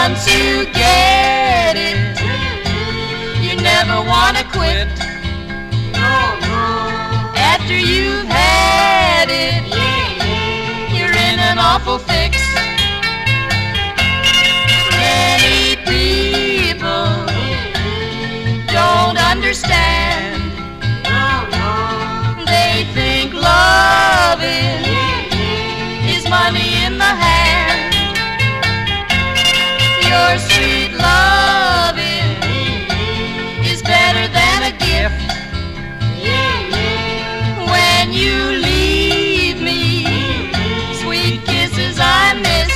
once you get it, you never want to quit. After you've had it, you're in an awful fix. Many people don't understand. They think loving is money in the hand. Your sweet loving is better than a gift. When you leave me, sweet kisses I miss.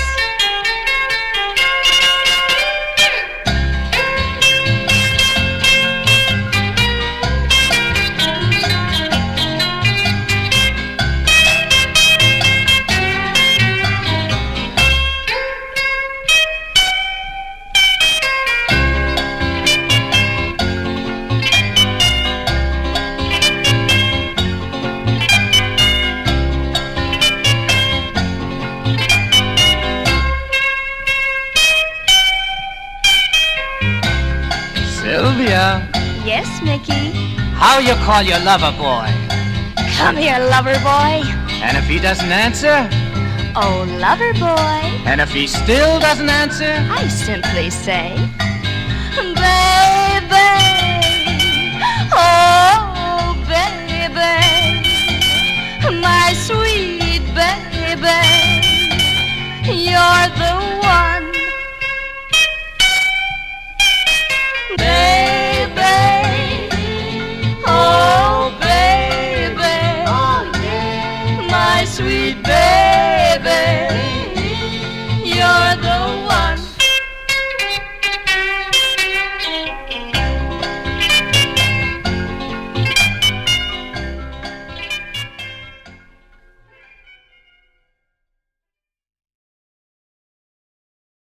Sylvia. Yes, Mickey? How you call your lover boy? Come here, lover boy. And if he doesn't answer? Oh, lover boy. And if he still doesn't answer? I simply say, baby.